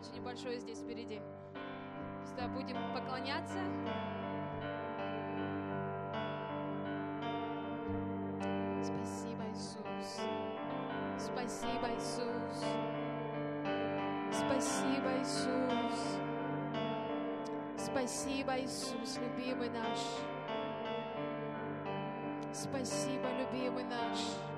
очень небольшое здесь впереди. Просто будем поклоняться. Спасибо, Иисус. Спасибо, Иисус. Спасибо, Иисус. Спасибо, Иисус, любимый наш. Спасибо, любимый наш.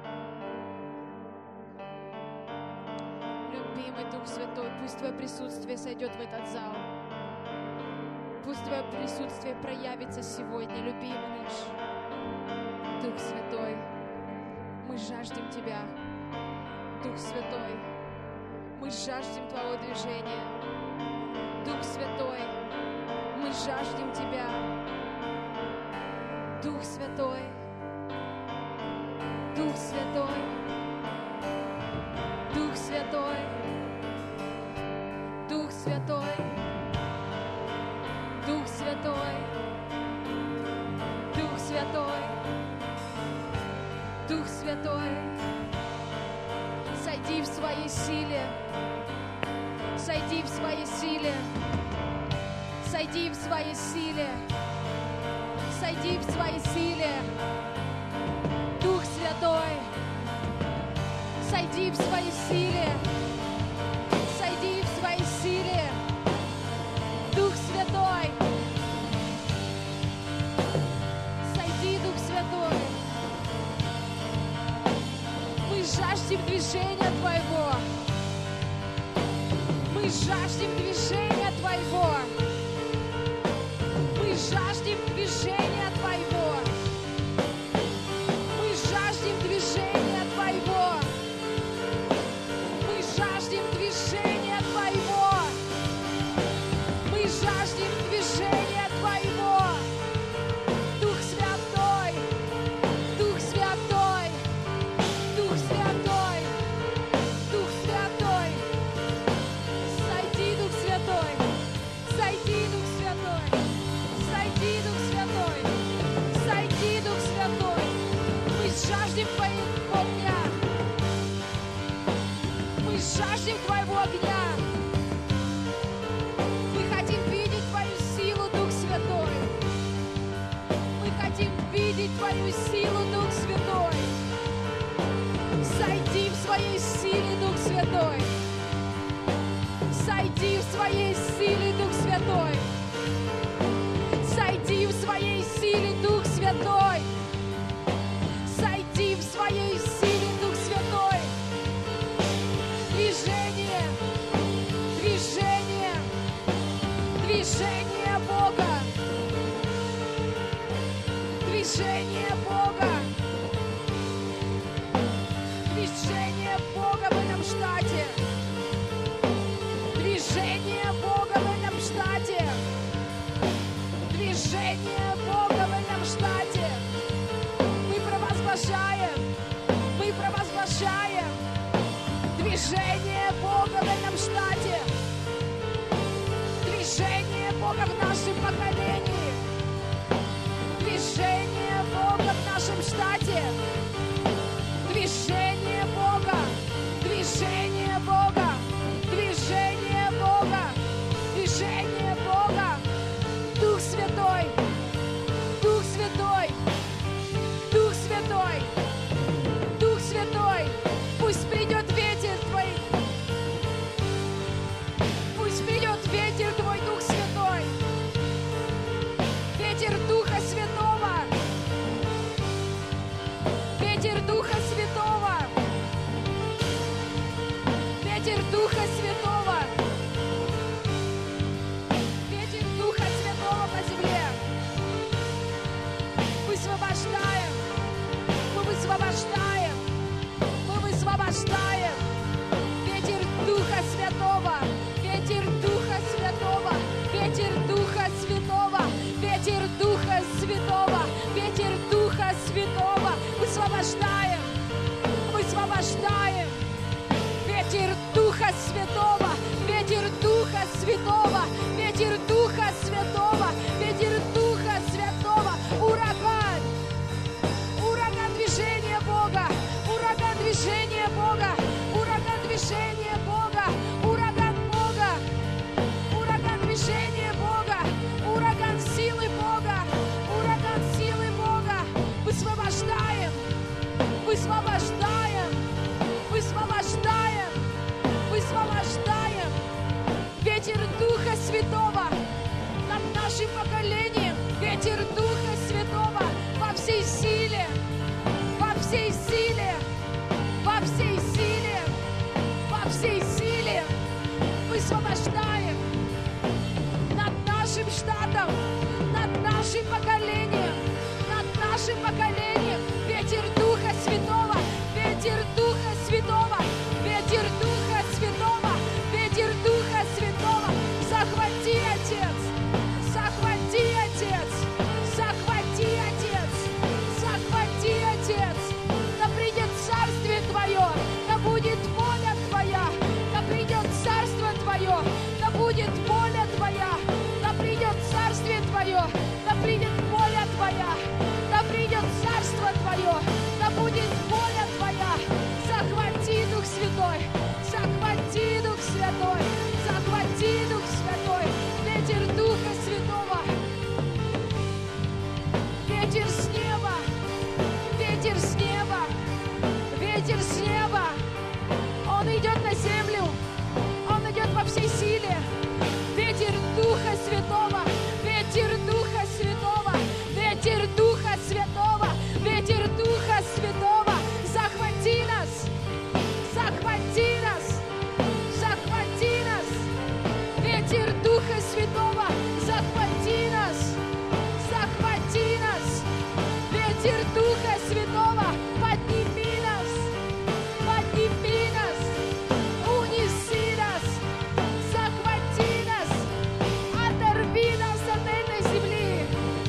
Любимый Дух Святой, пусть Твое присутствие сойдет в этот зал. Пусть Твое присутствие проявится сегодня, любимый наш. Дух Святой, мы жаждем Тебя. Дух Святой, мы жаждем Твоего движения. Дух Святой, мы жаждем Тебя. Дух Святой, Дух Святой, Дух Святой, Дух Святой, Дух Святой, Дух Святой, Дух Святой, сойди в своей силе, сойди в своей силе, сойди в своей силе, сойди в своей силе. Дух Святой, сойди в своей силе, сойди в своей силе. Дух Святой, сойди, Дух Святой. Мы жаждем движения Твоего. Мы жаждем движения Твоего. Мы жаждем движения Твоего. Мы жаждем движения Твоего. Мы жаждем движения Твоего. Мы жаждем движения Твоего. Дух Святой, Дух Святой, Дух Святой, Дух Святой. Сойди, Дух Святой, сойди, Дух Святой, сойди, Дух Святой, сойди, Дух Святой. Мы жаждем Твоего огня. Мы жаждем Твоего огня. Мы хотим видеть Твою силу, Дух Святой. Мы хотим видеть Твою силу, Дух Святой. Сойди в своей силе, Дух Святой. Сойди в своей силе, Дух Святой. Сойди в своей силе, Дух Святой. Сойди в своей силе, Дух Святой. Движение, движение, движение Бога. Движение Бога. Движение Бога в этом штате. Движение Бога в этом штате. Движение Бога в этом штате. Мы провозглашаем движение Бога в этом штате. Движение Бога в нашем поколении. Движение Бога в нашем штате. Движение Бога. Движение Бога. Движение Бога. Движение Бога. Дух Святой. Дух Святой. Дух Святой. Дух Святой. Пусть придет ветер Твой. Пусть придет ветер Твой, Дух Святой. Ветер Духа Святого. высвобождаем над нашим штатом, над нашим поколением, ветер Духа Святого, ветер Духа Святого, ветер Духа Святого, ветер Духа Святого. Захвати, Отец, захвати, Отец, захвати, Отец, захвати, Отец. Да придет Царствие Твое, да будет воля Твоя, да придет Царство Твое, да будет воля Твоя, да придет Царствие Твое, да придет воля Твоя, да придет Царство Твое, да будет воля Твоя. Захвати, Дух Святой, захвати, Дух Святой, захвати, Дух Святой, ветер Духа Святого, ветер с неба, ветер с неба, ветер с неба. Он идет на землю, он идет во всей силе. Ветер Духа Святого, ветер Духа Святого, ветер Духа Святого, ветер Духа Святого. Захвати нас, захвати нас, захвати нас. Ветер Духа Святого, захвати нас, захвати нас. Ветер Духа Святого, подними нас, подними нас, унеси нас, захвати нас, оторви нас от этой земли.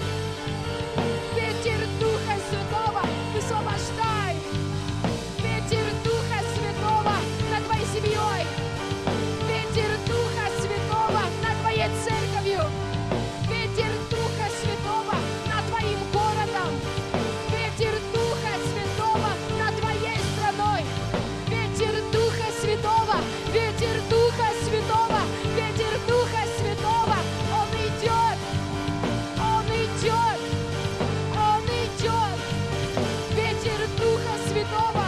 Ветер Духа Святого, высвобождай. Ветер Духа Святого над твоей семьей. Ветер Духа Святого над твоей церковью. Ветер Духа Святого над твоим городом. Ветер Духа Святого над твоей страной. Ветер Духа Святого, ветер Духа Святого, ветер Духа Святого. Он идет, он идет, он идет. Ветер Духа Святого,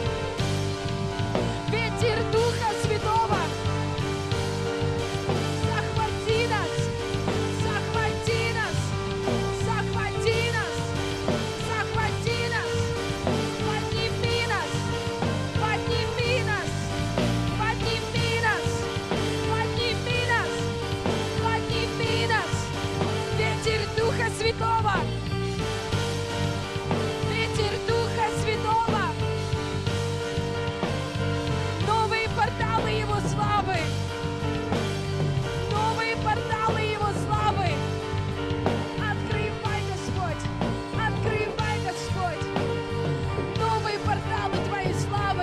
ветер Духа Святого. Захвати нас, захвати нас, захвати нас, захвати нас. Подними нас, подними нас, подними нас, подними нас, подними нас. Ветер Духа Святого, ветер Духа Святого. Новые порталы Его славы, новые порталы Его славы. Открывай, Господь, открывай, Господь, новые порталы Твоей славы,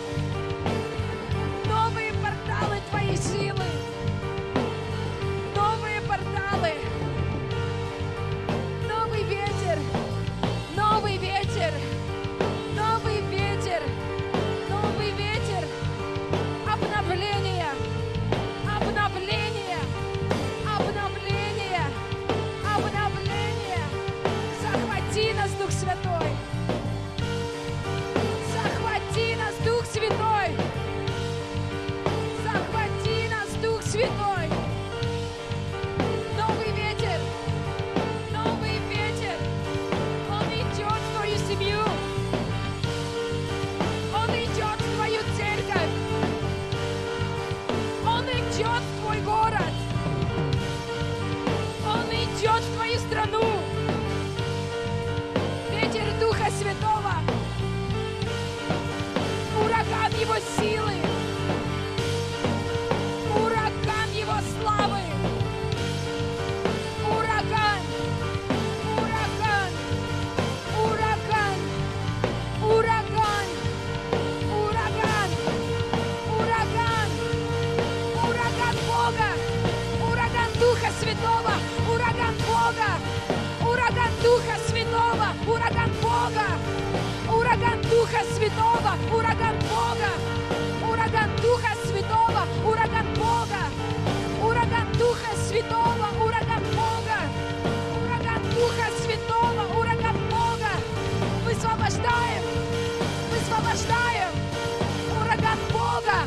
новые порталы Твоей силы, новые порталы, новый ветер, новый ветер, новый ветер, новый ветер, обновление, обновление, обновление, обновление. Захвати нас, Дух Святой, захвати нас, Дух Святой, захвати нас, Дух Святой. Новый ветер, новый ветер. Он идет в твою семью, он идет в твою церковь, он идет в твой город, он идет в твою страну. Ветер Духа Святого, ураган Его силы, ураган Его славы, ураган, ураган, ураган, ураган, ураган, ураган, ураган Бога, ураган Духа Святого, ураган Бога, ураган Духа Святого, ураган Бога, ураган Духа Святого, ураган Бога, ураган Духа Святого, ураган Бога, ураган Духа Святого, ураган Бога, ураган Духа Святого, ураган Бога. Высвобождаем, высвобождаем, ураган Бога,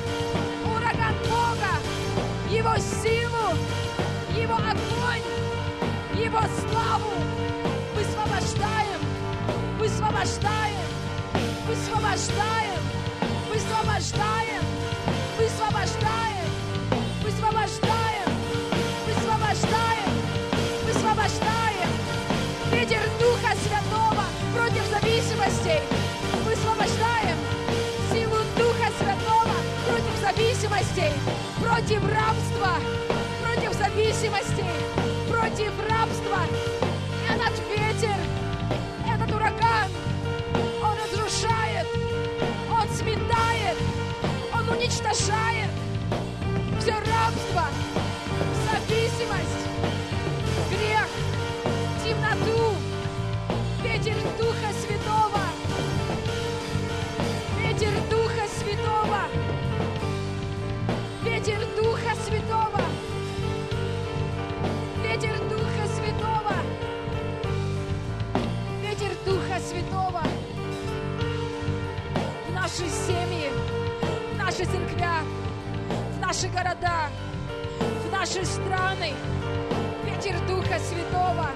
Его силу, Его огонь, Его славу. Высвобождаем, высвобождаем, высвобождаем, высвобождаем, высвобождаем, высвобождаем. зависимостей, против рабства, против зависимостей, против рабства. Этот ветер, этот ураган, он разрушает, он сметает, он уничтожает все рабство, зависимость, грех, темноту. Ветер Духа Святого, ветер Духа Святого, ветер Духа Святого, ветер Духа Святого, ветер Духа Святого в наши семьи, в наши церкви, в наши города, в наши страны. Ветер Духа Святого,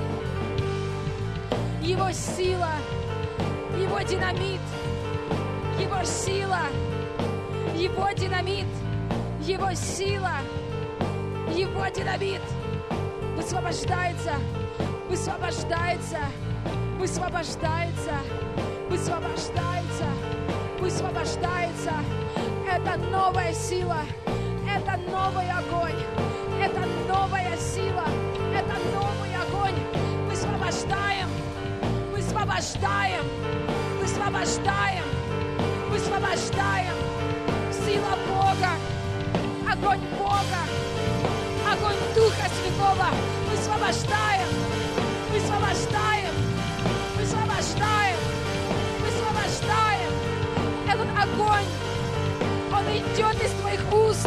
Его сила, Его динамит, Его сила, Его динамит, Его сила, Его динамит высвобождается, высвобождается, высвобождается, высвобождается, высвобождается. Это новая сила, это новый огонь, это новая сила, это новый огонь. Высвобождаем, высвобождаем, высвобождаем, высвобождаем. Сила Бога, огонь Бога, огонь Духа Святого. Высвобождаем, высвобождаем, высвобождаем, высвобождаем. Этот огонь, он идет из твоих уст.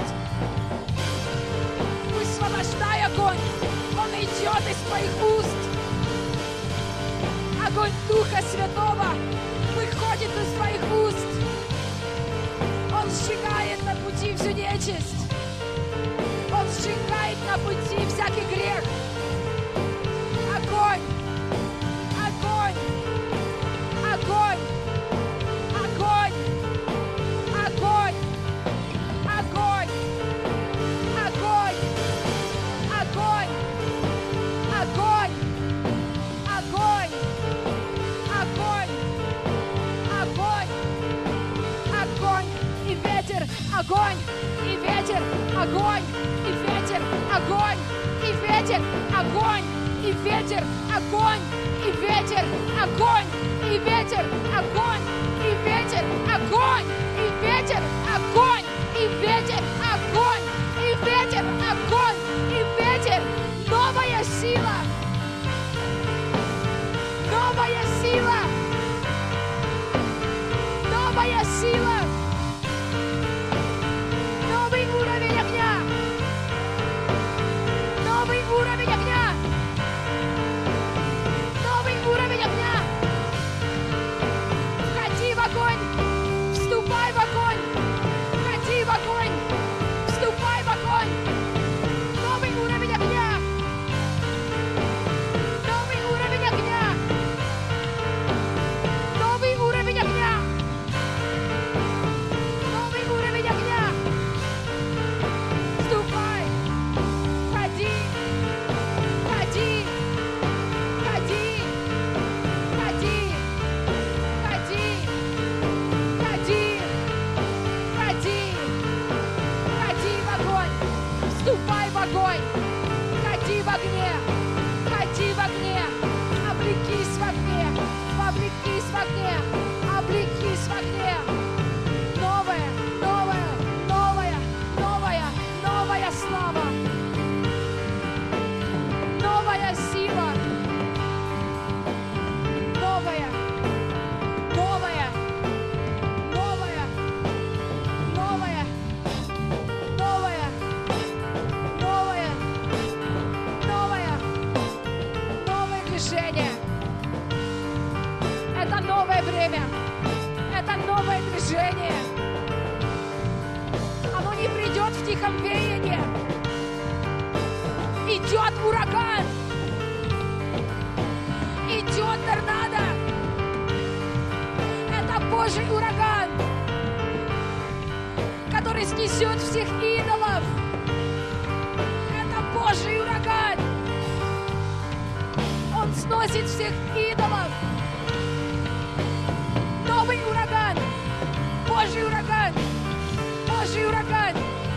Высвобождай огонь, он идет из твоих уст. Огонь Духа Святого выходит из твоих уст. Он сжигает на пути всю нечисть. Он сжигает на пути всякий грех. Огонь, огонь, огонь, огонь, огонь, огонь, огонь, огонь, огонь, огонь, огонь, огонь, огонь и ветер, огонь и ветер, огонь и ветер, огонь и ветер, огонь и ветер, огонь и ветер, огонь и ветер, огонь и ветер, огонь и ветер, огонь и ветер, огонь и ветер, огонь и ветер. Новая сила, новая сила, новая сила, новый уровень огня, новый уровень огня, новый уровень огня. Входи в огонь, вступай в огонь, входи в огонь, вступай в огонь. Новый уровень огня, новый уровень огня, новый уровень огня, новый уровень огня. Вступай, входи, входи, входи, входи, входи, входи, входи, входи в огонь, вступай в огонь, входи в огне, входи в огне, облекись в огне, облекись в огне, облекись в огне. Новая, новая, новая, новая, новая слава, новая сила, новая, новая, новая, новая, новая, новая, новая, новое движение. Это новое время, это новое движение. Оно не придет в тихом веянии. Идет ураган, идет торнадо. Это Божий ураган, который снесет всех идолов. Это Божий ураган. Он сносит всех идолов. Новый ураган, Божий ураган, Божий ураган,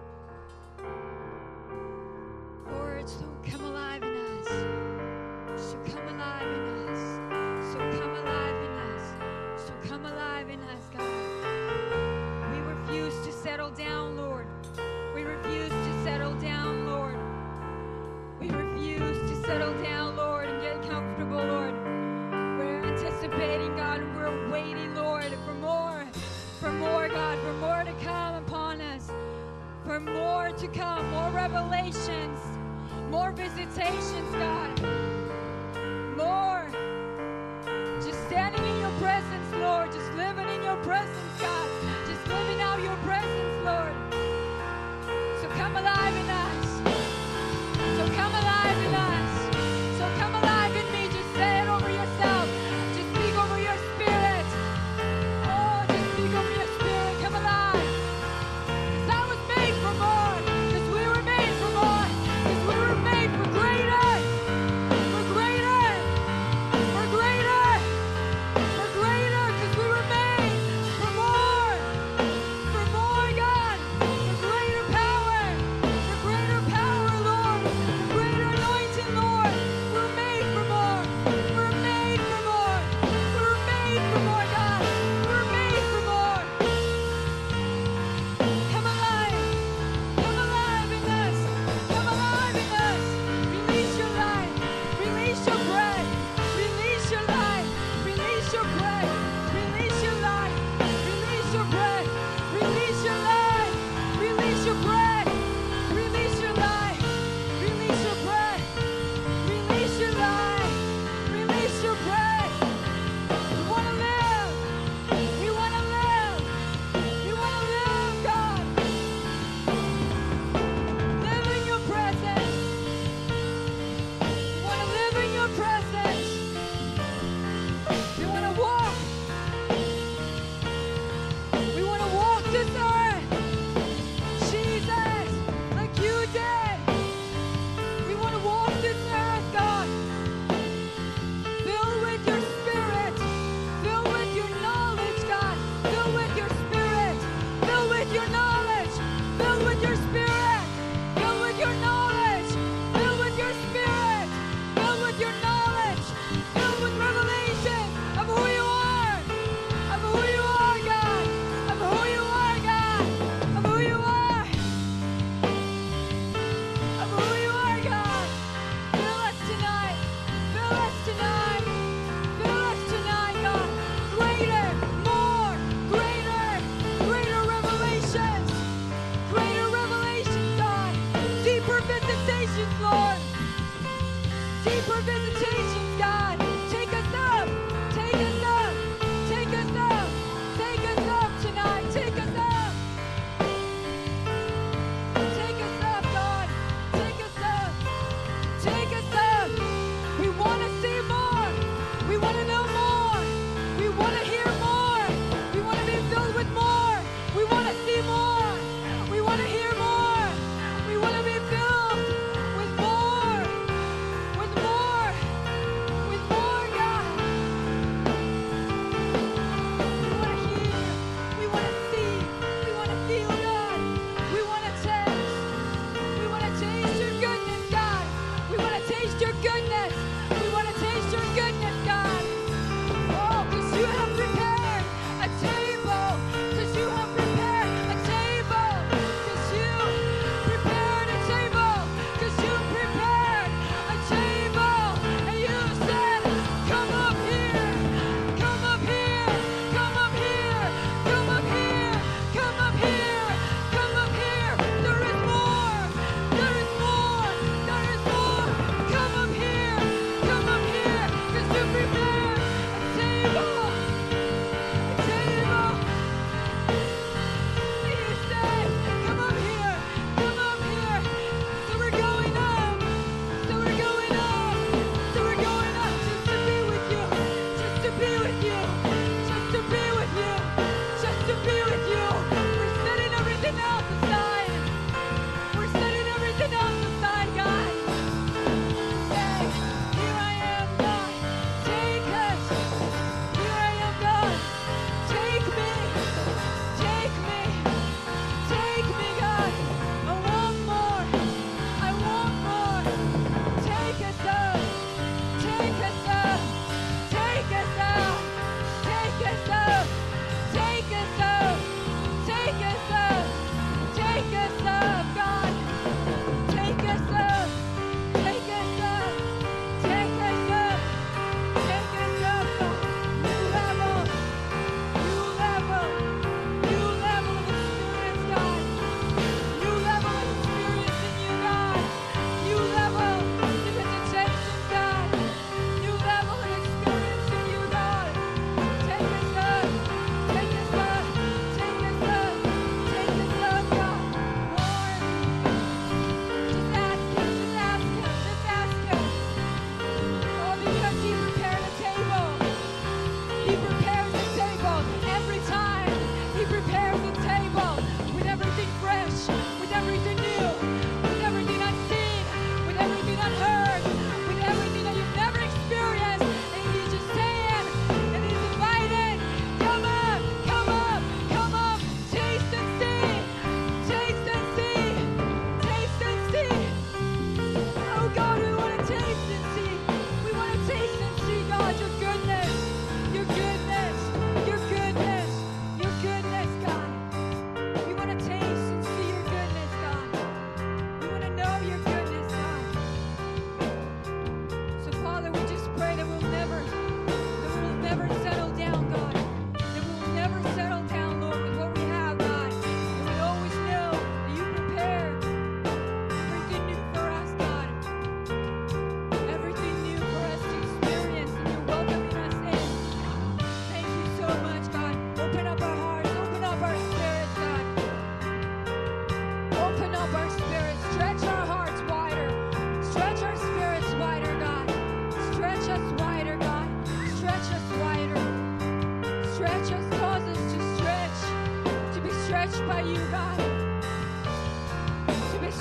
more to come, more revelations, more visitations, God. More. Just standing in your presence, Lord. Just living in your presence, God. Just living out your presence, Lord. So come alive in us. So come alive in us. So come alive in me. Just say it over yourself. Just speak over your spirit. Oh, just speak over your spirit. Come alive. Because I was made for more. Because we were made for more. Because we were made for greater. For greater. For greater. For greater. Because we were made for more. For more, God. For greater power. For greater power, Lord. For greater anointing, Lord. We're made for more. We're made for more. We're made for more, God. We're made for more. Come alive. Come alive in us. Come alive in us. Release your life. Release your breath. Release your life. Release your breath. Release your life. Release your breath. Release your life. Release your breath. Release your life. Release your breath. Release your life. Release your breath. We want to live. We want to live. We want to live, God. Live in your presence. We want to live in your presence. We want to walk. We want to walk this earth, Jesus, like you did. We want to walk this earth, God. Fill with your spirit. Fill with your knowledge, God. Fill with your spirit. Fill with your knowledge. Fill with your spirit. Fill with your knowledge. Fill with your spirit. Fill with your knowledge. Fill with revelation of who you are. Of who you are, God. Of who you are, God. Of who you are. Of who you are, God. Fill us tonight. Fill us tonight. Fill us tonight, God. Greater, more, greater revelations. Greater revelations, God. Deeper visitations, Lord. Deeper visitations, God. Take us up. Take us up. Take us up. Take us up tonight. Take us up. Take us up, God. Take us up. Take us up. We want to see more. We want to know more. We want to hear more. We want to be filled with more. We want to see more. We want to hear more. We want to be filled with more. With more.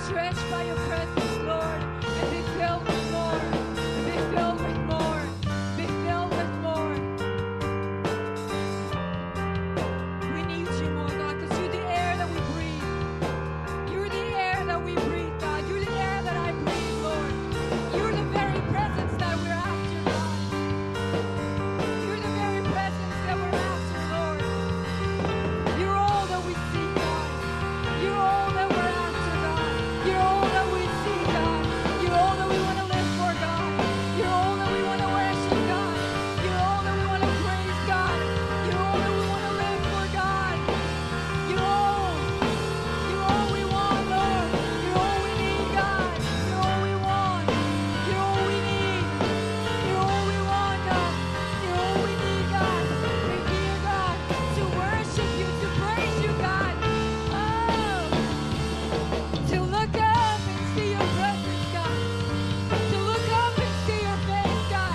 stretched by your presence, Lord, and be filled with more, and be filled with more, be filled with more. We need you more, God, because you're the air that we breathe. You're the air that we breathe, God. You're the air that I breathe, Lord. You're the very presence that we're after, God. You're the very presence that we're after, Lord. You're all that we seek, God. You're all that we're after, God. You're all that we seek, God. You're all that we want to live for, God. You're all that we want to worship, God. You're all that we want to praise, God. You're all that we want to live for, God. You're all we want, Lord. You're all we need, God. You're all we want. You're all we need. You're all we want, God. You're all we need, God. We're here, God, to worship you, to praise you, God. Oh, to look up and see your presence, God. To look up and see your face, God.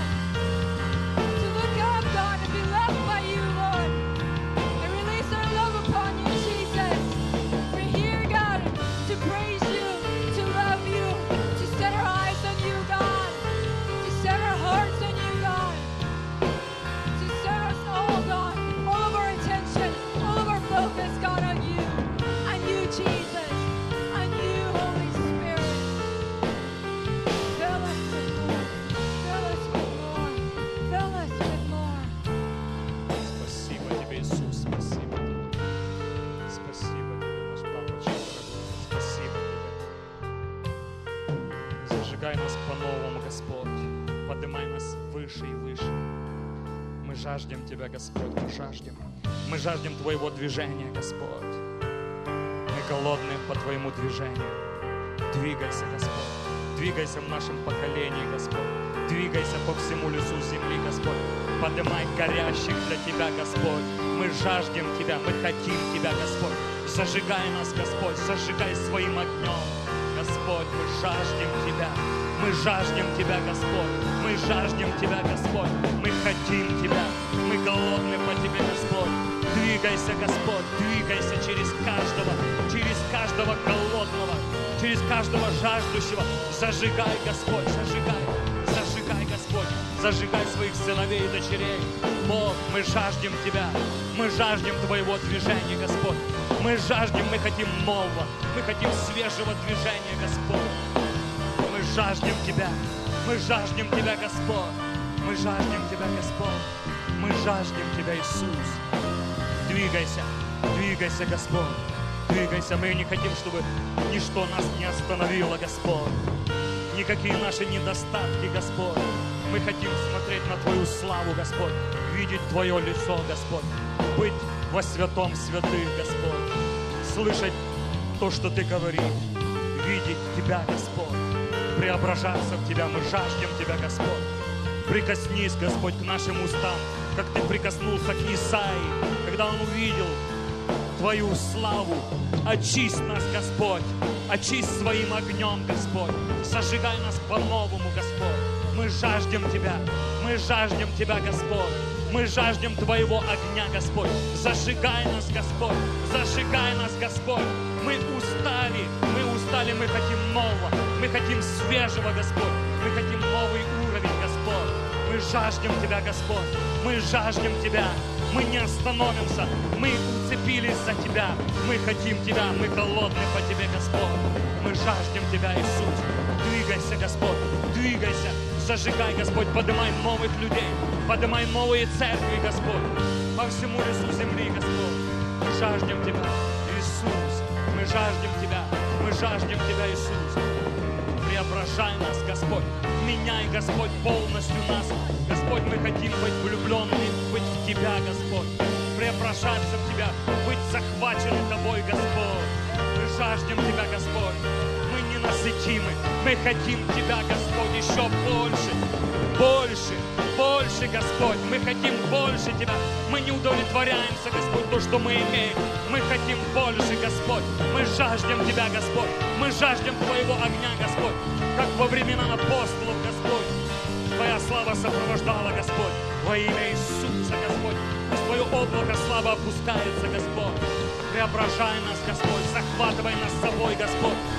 To look up, God, and be loved by you, Lord. And release our love upon you, Jesus. We're here, God, to praise you, to love you, to set our eyes on you, God. To set our hearts on you, God. To set us all, God, all of our attention, all of our focus, God, on you, Jesus, on you, Holy Spirit. Fill us with more, fill us with more, fill us with more. Спасибо Тебе, Иисус, спасибо Тебе. Спасибо Тебе, наш Папочка дорогой. Спасибо Тебе. Зажигай нас по-новому, Господь. Поднимай нас выше и выше. Мы жаждем Тебя, Господь, мы жаждем. Мы жаждем Твоего движения, Господь. Мы голодны по Твоему движению. Двигайся, Господь. Двигайся в нашем поколении, Господь. Двигайся по всему лицу земли, Господь. Поднимай горящих для Тебя, Господь. Мы жаждем Тебя, мы хотим Тебя, Господь. Зажигай нас, Господь, зажигай своим огнем. Господь, мы жаждем Тебя. Мы жаждем Тебя, Господь. Мы жаждем Тебя, Господь. Мы хотим Тебя. Мы голодны по Тебе, Господь. Двигайся, Господь, двигайся через каждого голодного, через каждого жаждущего. Зажигай, Господь, зажигай, Господь, зажигай своих сыновей и дочерей. Бог, мы жаждем Тебя, мы жаждем Твоего движения, Господь. Мы жаждем, мы хотим нового, мы хотим свежего движения, Господь. Мы жаждем Тебя, Господь. Мы жаждем Тебя, Господь. Мы жаждем Тебя, Иисус. Двигайся, Господь. Двигайся. Мы не хотим, чтобы ничто нас не остановило, Господь. Никакие наши недостатки, Господь. Мы хотим смотреть на Твою славу, Господь. Видеть Твое лицо, Господь. Быть во святом святых, Господь. Слышать то, что Ты говоришь. Видеть Тебя, Господь. Преображаться в Тебя. Мы жаждем Тебя, Господь. Прикоснись, Господь, к нашим устам, как Ты прикоснулся к Исаии, когда он увидел Твою славу. Очисть нас, Господь, очисть своим огнем, Господь. Зажигай нас по-новому, Господь. Мы жаждем Тебя, Господь. Мы жаждем Твоего огня, Господь. Зажигай нас, Господь, Мы устали, мы хотим нового, мы хотим свежего, Господь. Мы хотим новый уровень, Господь. Мы жаждем Тебя, Господь. Мы жаждем Тебя. Мы не остановимся. Мы уцепились за Тебя. Мы хотим Тебя. Мы голодны по Тебе, Господь. Мы жаждем Тебя, Иисус. Двигайся, Господь. Двигайся. Зажигай, Господь. Поднимай новых людей. Поднимай новые церкви, Господь. По всему лицу земли, Господь. Мы жаждем Тебя, Иисус. Мы жаждем Тебя. Мы жаждем Тебя, Иисус. Преображай нас, Господь. Меняй, Господь, полностью нас. Господь, мы хотим быть влюбленными, быть в Тебя, Господь. Преображаться в Тебя, быть захвачены Тобой, Господь. Мы жаждем Тебя, Господь. Мы ненасытимы. Мы хотим Тебя, Господь, еще больше. Больше, Господь. Мы хотим больше Тебя. Мы не удовлетворяемся, Господь, то, что мы имеем. Мы хотим больше, Господь. Мы жаждем Тебя, Господь. Мы жаждем Твоего огня, Господь. Как во времена апостолов, Господь. Твоя слава сопровождала, Господь. Во имя Иисуса, Господь. Пусть Твое облако славы опускается, Господь. Преображай нас, Господь. Захватывай нас с собой, Господь. Во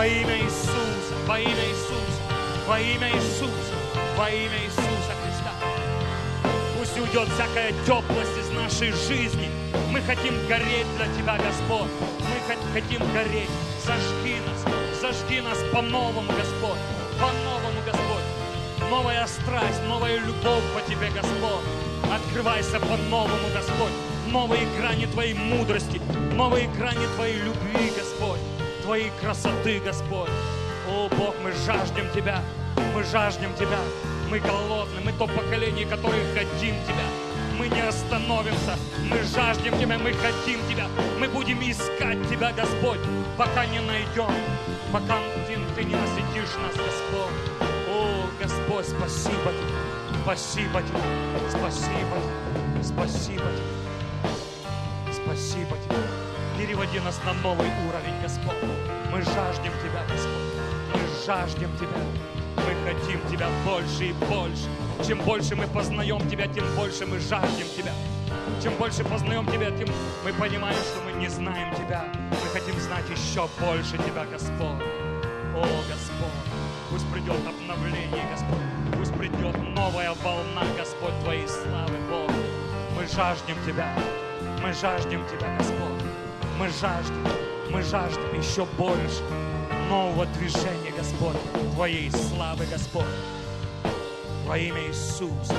Во имя Иисуса, во имя Иисуса, во имя Иисуса, во имя Иисуса Христа. Пусть уйдет всякая теплость из нашей жизни. Мы хотим гореть для Тебя, Господь. Мы хотим гореть. Зажги нас по-новому, Господь. По-новому, Господь. Новая страсть, новая любовь по Тебе, Господь. Открывайся по-новому, Господь. Новые грани Твоей мудрости, новые грани Твоей любви, Господь. Твоей красоты, Господь. О, Бог, мы жаждем Тебя. Мы жаждем Тебя. Мы голодны. Мы то поколение, которое хотим Тебя. Мы не остановимся. Мы жаждем Тебя. Мы хотим Тебя. Мы будем искать Тебя, Господь, пока не найдем. Пока Ты не насытишь нас, Господь. О, Господь, спасибо Тебе. Спасибо Тебе. Спасибо Тебе. Спасибо Тебе. Спасибо Тебе. Переводи нас на новый уровень, Господь. Мы жаждем Тебя, Господь. Мы жаждем Тебя. Мы хотим Тебя больше и больше. Чем больше мы познаем Тебя, тем больше мы жаждем Тебя. Чем больше познаем Тебя, тем мы понимаем, что мы не знаем Тебя. Мы хотим знать еще больше Тебя, Господь. О, Господь, пусть придет обновление, Господь. Пусть придет новая волна, Господь, Твоей славы, Бог. Мы жаждем Тебя. Мы жаждем Тебя, Господь. Мы жаждем еще больше нового движения, Господь, Твоей славы, Господь. Во имя Иисуса,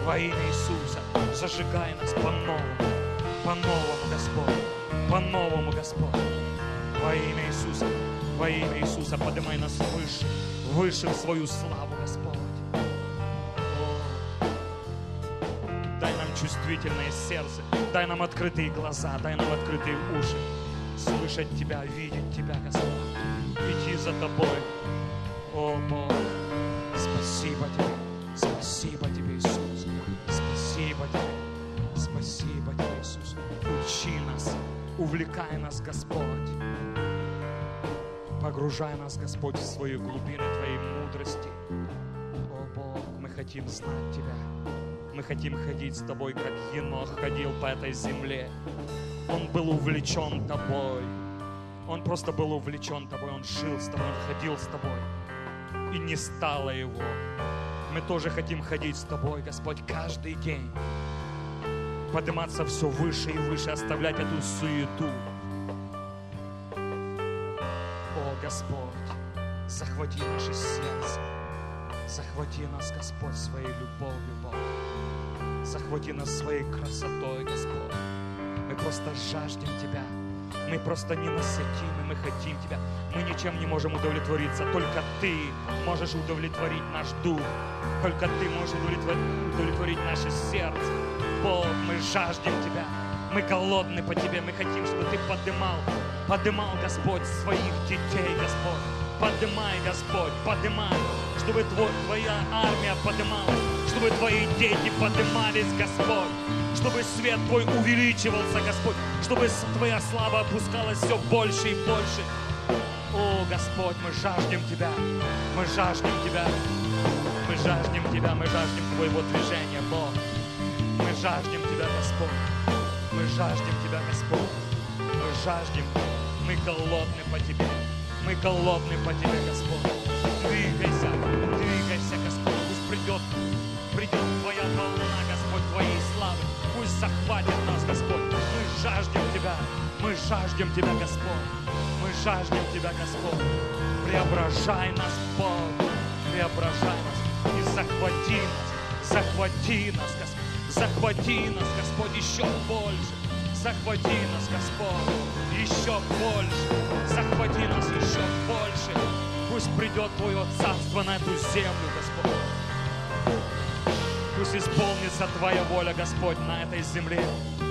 зажигай нас по-новому, Господь, по-новому, Господь. Во имя Иисуса, поднимай нас выше в свою славу, Господь. Дай нам чувствительное сердце, дай нам открытые глаза, дай нам открытые уши, слышать Тебя, видеть Тебя, Господь, идти за Тобой. О, Бог, спасибо Тебе, Иисус, спасибо Тебе, Иисус. Учи нас, увлекай нас, Господь, погружай нас, Господь, в свои глубины Твоей мудрости. О, Бог, мы хотим знать Тебя. Мы хотим ходить с Тобой, как Енох ходил по этой земле. Он был увлечен Тобой. Он просто был увлечен Тобой. Он жил с Тобой, он ходил с Тобой. И не стало его. Мы тоже хотим ходить с Тобой, Господь, каждый день. Подниматься все выше и выше, оставлять эту суету. О, Господь, захвати наше сердце. Захвати нас, Господь, своей любовью, Бог. Захвати нас своей красотой, Господь. Мы просто жаждем Тебя. Мы просто ненасытимы, мы хотим Тебя. Мы ничем не можем удовлетвориться. Только Ты можешь удовлетворить наш дух. Только Ты можешь удовлетворить наше сердце. Бог, мы жаждем Тебя. Мы голодны по Тебе. Мы хотим, чтобы Ты подымал, Господь, своих детей, Господь. Подымай, Господь, подымай, чтобы Твоя армия подымалась, чтобы Твои дети подымались, Господь, чтобы свет Твой увеличивался, Господь, чтобы Твоя слава опускалась все больше и больше. О, Господь, мы жаждем Тебя, мы жаждем Тебя, мы жаждем Тебя, мы жаждем Твоего движения, Бог. Мы жаждем Тебя, Господь, мы жаждем Тебя, Господь, мы жаждем, мы голодны по Тебе. Мы голодны по Тебе, Господь. Двигайся, Господь. Пусть придет Твоя волна, Господь, Твоей славы. Пусть захватит нас, Господь. Мы жаждем Тебя, Господь. Мы жаждем Тебя, Господь. Преображай нас, Бог. Преображай нас и захвати нас, Господь. Захвати нас, Господь, еще больше. Захвати нас, Господь, еще больше. Захвати нас еще больше. Пусть придет Твое царство на эту землю, Господь. Пусть исполнится Твоя воля, Господь, на этой земле.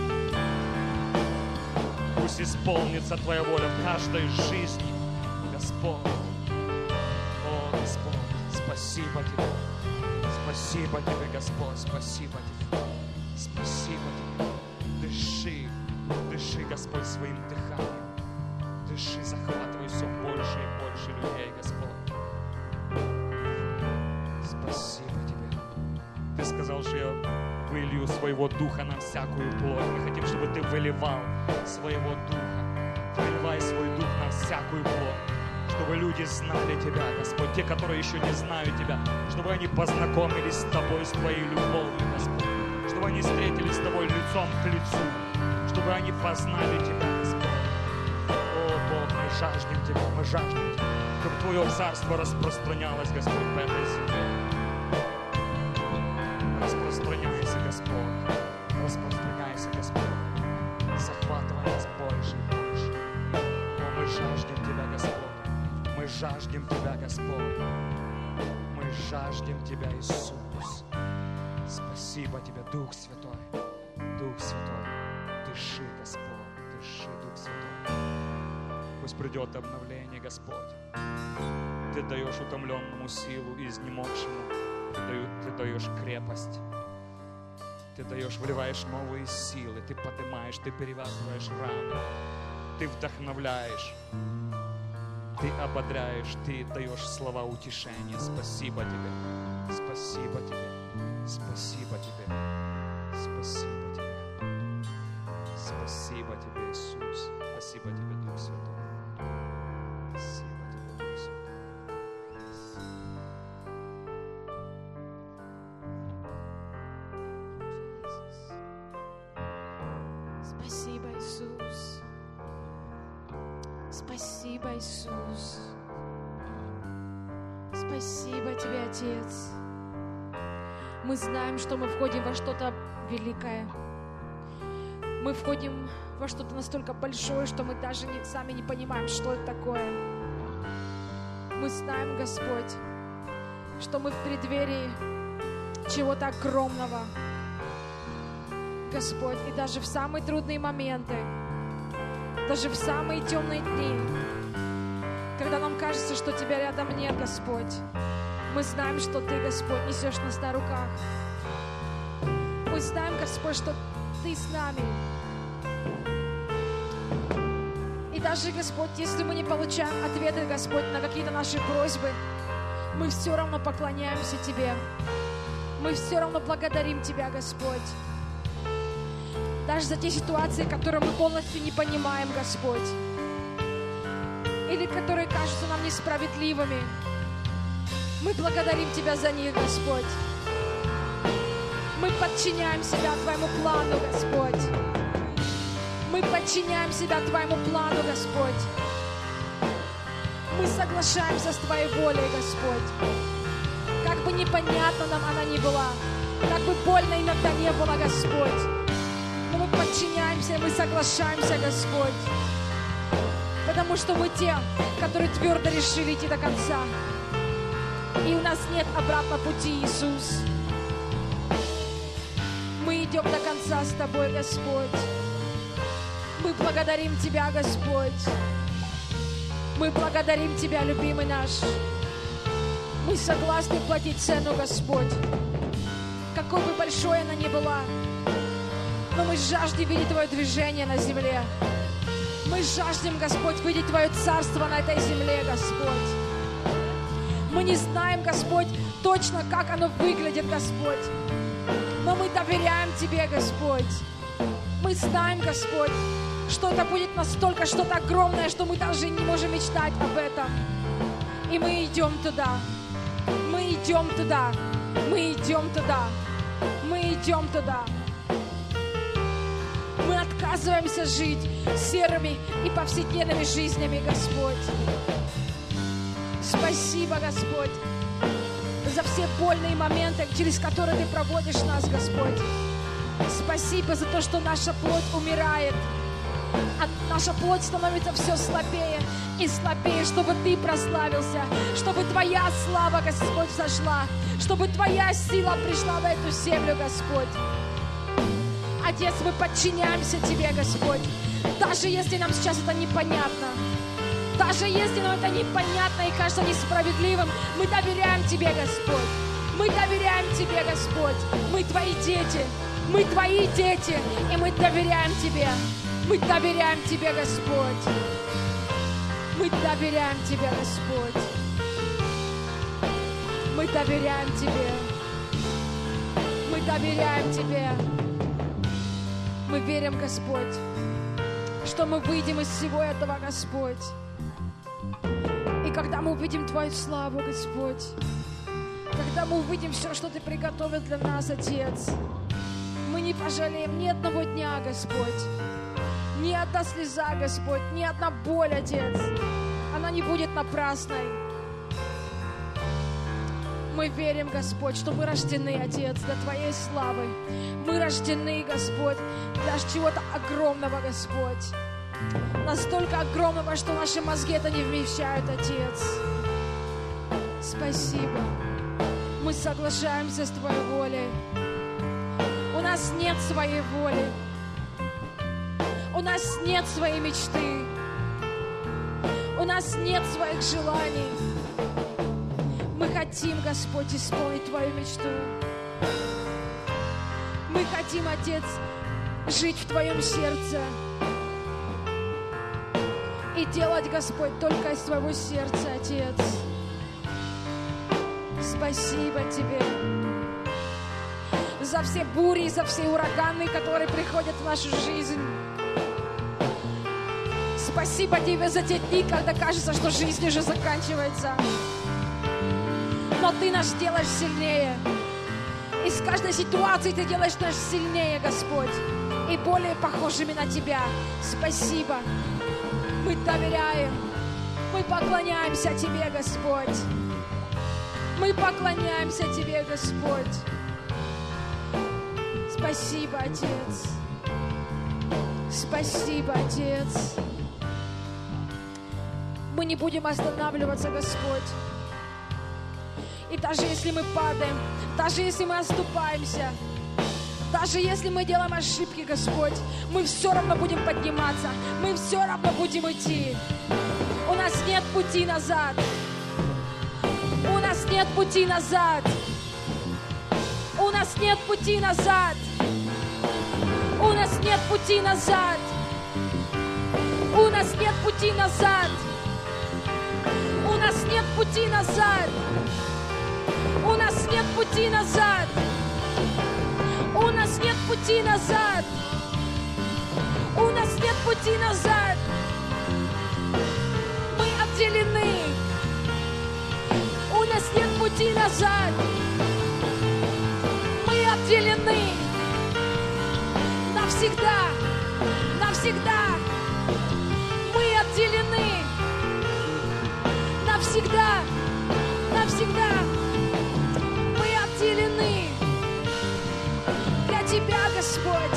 Пусть исполнится Твоя воля в каждой жизни, Господь. О, Господь, спасибо Тебе. Спасибо Тебе, Господь, спасибо Тебе. Спасибо Тебе. Дыши, Господь, своим дыханием. Дыши, захватывай все больше и больше людей, Господь. Спасибо Тебе. Ты сказал, что я вылью своего духа на всякую плоть. Мы хотим, чтобы Ты выливал своего духа. Выливай свой дух на всякую плоть. чтобы люди знали Тебя, Господь, те, которые еще не знают Тебя, чтобы они познакомились с Тобой, с Твоей любовью, Господь, чтобы они встретились с Тобой лицом к лицу, чтобы они познали Тебя, Господь. О, Бог, мы жаждем Тебя, чтобы Твое царство распространялось, Господь, по этой земле. Распространяйся, Господь, распространяйся, Господь, захватывай нас больше и больше. О, мы жаждем Тебя, Господь, мы жаждем Тебя, Господь, мы жаждем Тебя, Иисус. Спасибо Тебе, Дух Святой, дыши, Господь, дыши, Дух Святой. Пусть придет обновление, Господь. Ты даешь утомленному силу и изнемогшему. Ты даешь крепость. Ты даешь, вливаешь новые силы. Ты поднимаешь, ты перевязываешь раны. Ты вдохновляешь. Ты ободряешь. Ты даешь слова утешения. Спасибо Тебе. Спасибо Тебе. Спасибо Тебе. Спасибо Тебе. Спасибо Тебе, Иисус. Спасибо Тебе, Дух Святой. Спасибо Тебе, Дух Святой. Спасибо, Иисус. Спасибо, Иисус. Спасибо Тебе, Отец. Мы знаем, что мы входим во что-то великое. Мы входим во что-то настолько большое, что мы даже сами не понимаем, что это такое. Мы знаем, Господь, что мы в преддверии чего-то огромного. Господь, и даже в самые трудные моменты, даже в самые темные дни, когда нам кажется, что Тебя рядом нет, Господь, мы знаем, что Ты, Господь, несешь нас на руках. Мы знаем, Господь, что Ты с нами. И даже, Господь, если мы не получаем ответы, Господь, на какие-то наши просьбы, мы все равно поклоняемся Тебе. Мы все равно благодарим Тебя, Господь. Даже за те ситуации, которые мы полностью не понимаем, Господь. Или которые кажутся нам несправедливыми. Мы благодарим Тебя за них, Господь. Мы подчиняем себя Твоему плану, Господь. Мы подчиняем себя Твоему плану, Господь. Мы соглашаемся с Твоей волей, Господь. Как бы непонятна нам она ни была, как бы больно иногда не было, Господь. Но мы подчиняемся, мы соглашаемся, Господь. Потому что мы те, которые твердо решили идти до конца. И у нас нет обратного пути, Иисус. Мы идем до конца с Тобой, Господь. Мы благодарим Тебя, Господь. Мы благодарим Тебя, любимый наш. Мы согласны платить цену, Господь. Какой бы большой она ни была. Но мы жаждем видеть Твое движение на земле. Мы жаждем, Господь, видеть Твое царство на этой земле, Господь. Мы не знаем, Господь, точно, как оно выглядит, Господь. Но мы доверяем Тебе, Господь. Мы знаем, Господь, что это будет настолько что-то огромное, что мы даже не можем мечтать об этом. И мы идем туда. Мы идем туда. Мы идем туда. Мы идем туда. Мы отказываемся жить серыми и повседневными жизнями, Господь. Спасибо, Господь, за все больные моменты, через которые Ты проводишь нас, Господь. Спасибо за то, что наша плоть умирает, а наша плоть становится все слабее и слабее, чтобы Ты прославился, чтобы Твоя слава, Господь, взошла, чтобы Твоя сила пришла на эту землю, Господь. Отец, мы подчиняемся Тебе, Господь, даже если нам сейчас это непонятно. Даже если нам это непонятно и кажется несправедливым, мы доверяем Тебе, Господь. Мы доверяем Тебе, Господь. Мы Твои дети. Мы Твои дети, и мы доверяем Тебе. Мы доверяем Тебе, Господь. Мы доверяем Тебе, Господь. Мы доверяем Тебе. Мы доверяем Тебе. Мы верим, Господь, что мы выйдем из всего этого, Господь. И когда мы увидим Твою славу, Господь, когда мы увидим все, что Ты приготовил для нас, Отец, мы не пожалеем ни одного дня, Господь, ни одна слеза, Господь, ни одна боль, Отец, она не будет напрасной. Мы верим, Господь, что мы рождены, Отец, для Твоей славы. Мы рождены, Господь, для чего-то огромного, Господь. Настолько огромного, что наши мозги это не вмещают, Отец. Спасибо. Мы соглашаемся с Твоей волей. У нас нет своей воли. У нас нет своей мечты. У нас нет своих желаний. Мы хотим, Господь, исполнить Твою мечту. Мы хотим, Отец, жить в Твоем сердце и делать, Господь, только из Твоего сердца, Отец. Спасибо Тебе за все бури, за все ураганы, которые приходят в нашу жизнь. Спасибо Тебе за те дни, когда кажется, что жизнь уже заканчивается. Но Ты нас делаешь сильнее. И с каждой ситуацией Ты делаешь нас сильнее, Господь, и более похожими на Тебя. Спасибо. Мы доверяем. Мы поклоняемся Тебе, Господь. Мы поклоняемся Тебе, Господь. Спасибо, Отец. Спасибо, Отец. Мы не будем останавливаться, Господь. И даже если мы падаем, даже если мы оступаемся, даже если мы делаем ошибки, Господь, мы все равно будем подниматься, мы все равно будем идти. У нас нет пути назад. У нас нет пути назад. У нас нет пути назад. У нас нет пути назад. У нас нет пути назад. У нас нет пути назад. У нас нет пути назад. У нас нет пути назад. У нас нет пути назад. Мы отделены. У нас нет пути назад. Мы отделены. Навсегда. Навсегда. Мы отделены. Навсегда. Навсегда. Отделены для Тебя, Господь.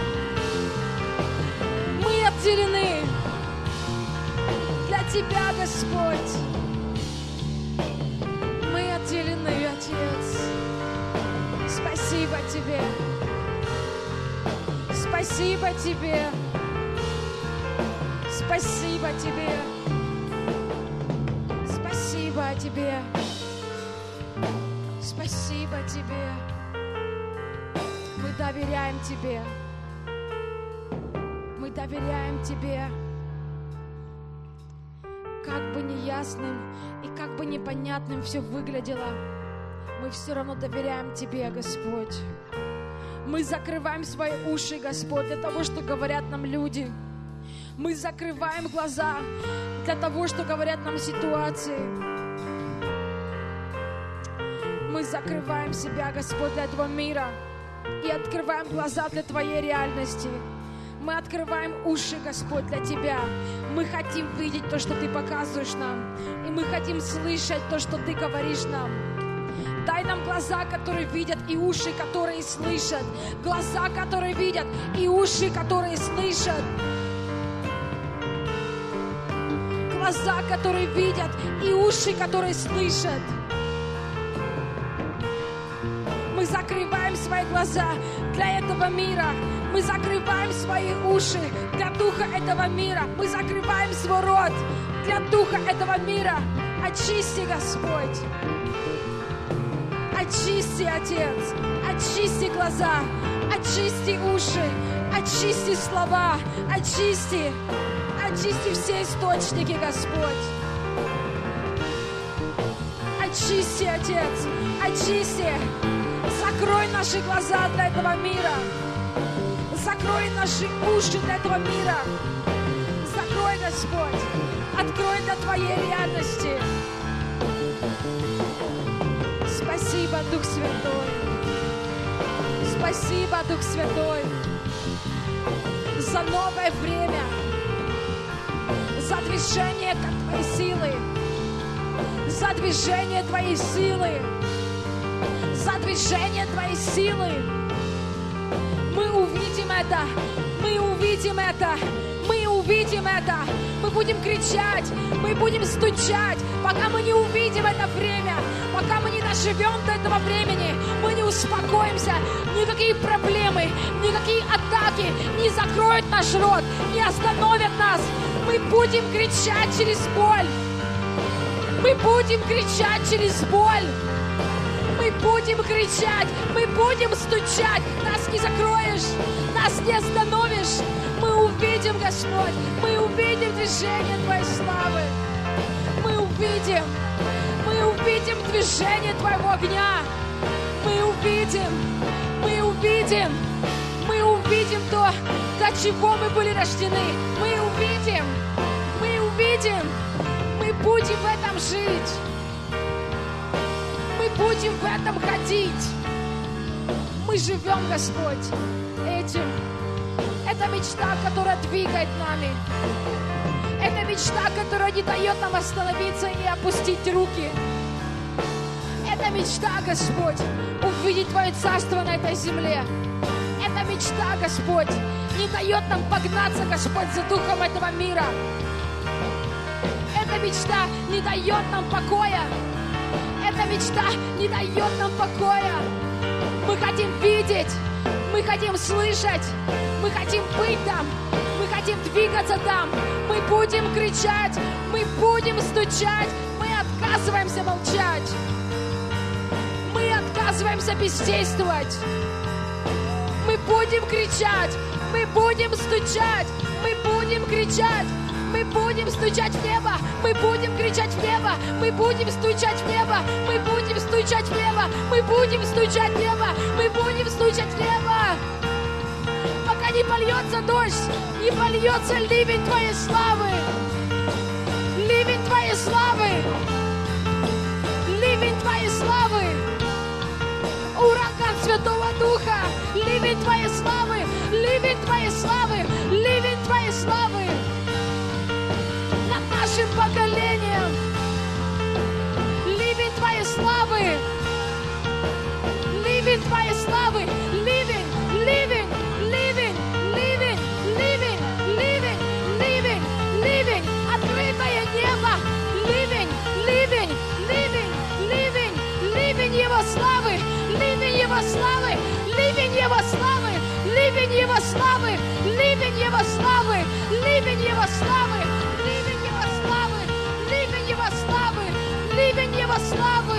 Мы отделены для Тебя, Господь. Мы отделены, Отец. Спасибо Тебе. Спасибо Тебе. Спасибо Тебе. Спасибо Тебе. Спасибо Тебе. Мы доверяем Тебе. Мы доверяем Тебе. Как бы неясным и как бы непонятным все выглядело, мы все равно доверяем Тебе, Господь. Мы закрываем свои уши, Господь, для того, что говорят нам люди. Мы закрываем глаза для того, что говорят нам ситуации. Мы закрываем себя, Господь, для этого мира и открываем глаза для Твоей реальности. Мы открываем уши, Господь, для Тебя. Мы хотим видеть то, что Ты показываешь нам, и мы хотим слышать то, что Ты говоришь нам. Дай нам глаза, которые видят, и уши, которые слышат. Глаза, которые видят, и уши, которые слышат. Глаза, которые видят, и уши, которые слышат. Мы закрываем свои глаза для этого мира. Мы закрываем свои уши для духа этого мира. Мы закрываем свой рот для духа этого мира. Очисти, Господь. Очисти, Отец. Очисти глаза. Очисти уши. Очисти слова. Очисти. Очисти все источники, Господь. Очисти, Отец. Очисти. Закрой наши глаза для этого мира. Закрой наши уши для этого мира. Закрой, Господь. открой для Твоей реальности. Спасибо, Дух Святой. Спасибо, Дух Святой, за новое время, за движение Твоей силы, за движение Твоей силы, за движение Твоей силы. Мы увидим это, мы увидим это, мы увидим это. Мы будем кричать, мы будем стучать, пока мы не увидим это время, пока мы не доживем до этого времени, мы не успокоимся. Никакие проблемы, никакие атаки не закроют наш рот, не остановят нас. Мы будем кричать через боль. Мы будем кричать через боль. Мы будем кричать, мы будем стучать. Нас не закроешь, нас не остановишь. Мы увидим, Господь, мы увидим движение Твоей славы. Мы увидим движение Твоего огня. Мы увидим то, для чего мы были рождены. Мы увидим, мы будем в этом жить. Мы будем в этом ходить. Мы живем, Господь, этим. Это мечта, которая двигает нами. Это мечта, которая не дает нам остановиться и опустить руки. Это мечта, Господь, увидеть Твое царство на этой земле. Это мечта, Господь, не дает нам погнаться, Господь, за духом этого мира. Эта мечта не дает нам покоя. Эта мечта не дает нам покоя. Мы хотим видеть, мы хотим слышать, мы хотим быть там, мы хотим двигаться там. Мы будем кричать, мы будем стучать, мы отказываемся молчать. Мы отказываемся бездействовать. Мы будем кричать, мы будем стучать, мы будем кричать. Мы будем стучать в небо, мы будем кричать в небо, мы будем стучать в небо, мы будем стучать в небо, мы будем стучать в небо, мы будем стучать в небо. Пока не польется дождь, не польется ливень Твоей славы. Ливень Твоей славы. Ливень Твоей славы. Ураган Святого Духа. Ливень Твоей славы. Ливень Твоей славы. Ливень Твоей славы. Над нашим поколением. Ливень Твоей славы. Ливень Твоей славы. Ливень, ливень, ливень, ливень, ливень, ливень, ливень, ливень. Открытое небо. Ливень, ливень, ливень, ливень, ливень Его славы. Ливень Его славы. Ливень Его славы. Ливень Его славы. Ливень Его славы. Ливень Его славы. Ливень Его славы. Ливень Его славы. Ливень Его славы.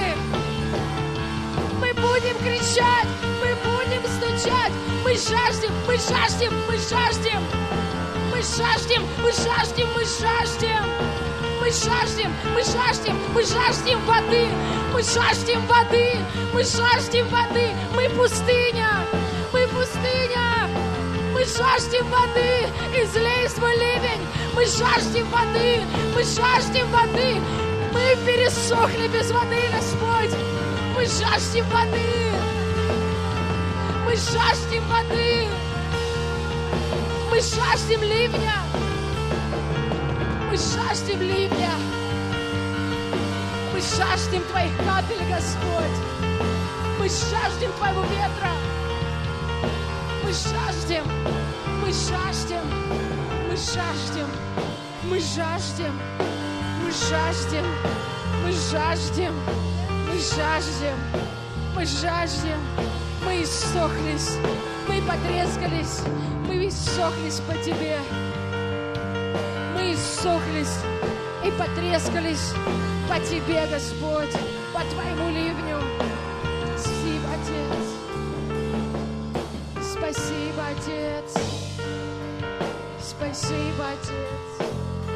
Мы будем кричать, мы будем стучать. Мы жаждем, мы жаждем, мы жаждем. Мы жаждем, мы жаждем, мы жаждем. Мы жаждем, мы жаждем, мы жаждем воды. Мы жаждем воды, мы жаждем воды. Мы пустыня, мы пустыня. Мы жаждем воды, излей свой ливень. Мы жаждем воды, мы жаждем воды. Мы пересохли без воды, Господь. Мы жаждем воды. Мы жаждем воды. Мы жаждем ливня. Мы жаждем ливня. Мы жаждем Твоих капель, Господь. Мы жаждем Твоего ветра. Мы жаждем. Мы жаждем. Мы жаждем. Мы жаждем. Мы жаждем. Мы жаждем. Мы жаждем. Мы жаждем. Мы иссохлись. Мы потрескались. Мы иссохлись по Тебе. Мы иссохлись и потрескались по Тебе, Господь, по Твоему ливню. Спасибо, Отец. Спасибо, Отец. Спасибо, Отец.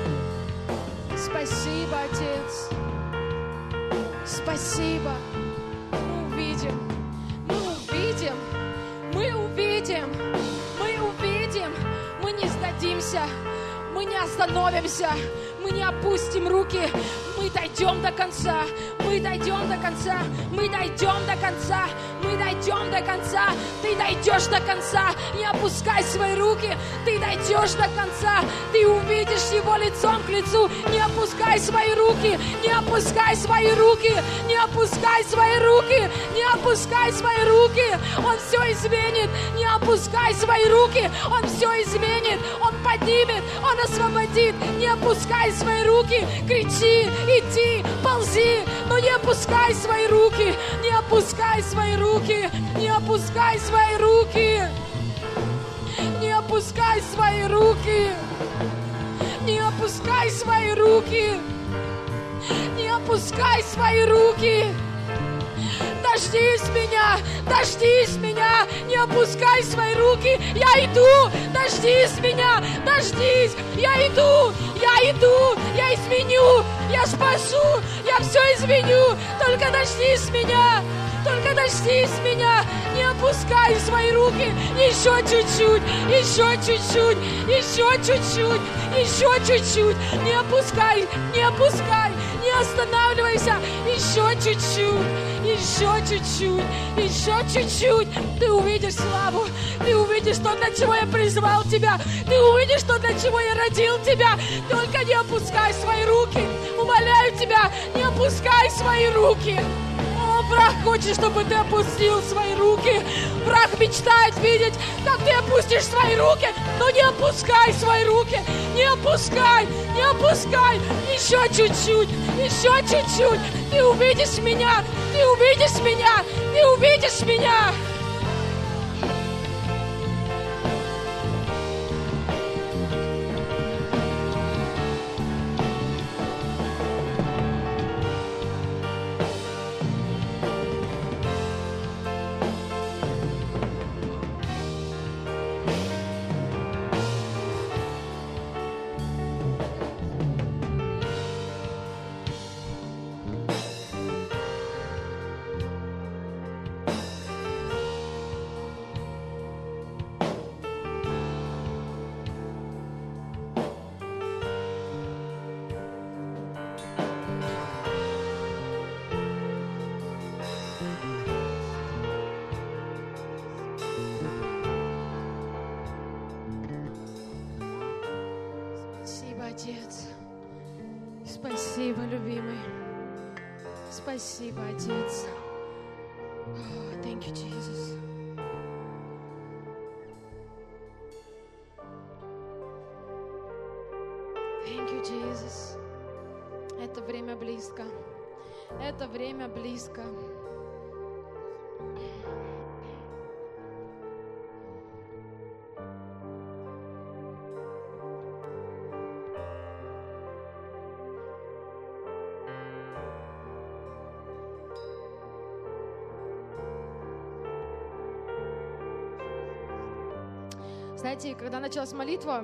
Спасибо, Отец. Спасибо. Мы увидим. Мы увидим. Мы увидим. Мы увидим. Мы не сдадимся. Мы не остановимся. Мы не опустим руки. Мы дойдем до конца. Мы дойдем до конца. Мы дойдем до конца. Мы дойдем до конца. Ты дойдешь до конца. Не опускай свои руки. Ты дойдешь до конца. Ты увидишь Его лицом к лицу. Не опускай свои руки. Не опускай свои руки. Не опускай свои руки. Не опускай свои руки. Он все изменит. Не опускай свои руки. Он все изменит. Он поднимет. Он освободит. Не опускай свои руки. Кричи, иди, ползи. Но не опускай свои руки. Не опускай свои руки. Не опускай свои руки. Не опускай свои руки. Не опускай свои руки. Не опускай свои руки. Дождись меня, дождись меня, не опускай свои руки, я иду, дождись меня, дождись, я иду, я изменю, я спасу, я все изменю, только дождись меня, не опускай свои руки, еще чуть-чуть, не опускай, не останавливайся, еще чуть-чуть, ты увидишь славу, ты увидишь то, для чего я призвал тебя, ты увидишь то, для чего я родил тебя, только не опускай свои руки, умоляю тебя, не опускай свои руки. Враг хочет, чтобы ты опустил свои руки. Враг мечтает видеть, как ты опустишь свои руки, но не опускай свои руки, не опускай, еще чуть-чуть, ты увидишь меня. Отец. Спасибо, любимый. Спасибо, Отец. Oh, thank you, Jesus. Thank you, Jesus. Это время близко. Это время близко. Знаете, когда началась молитва,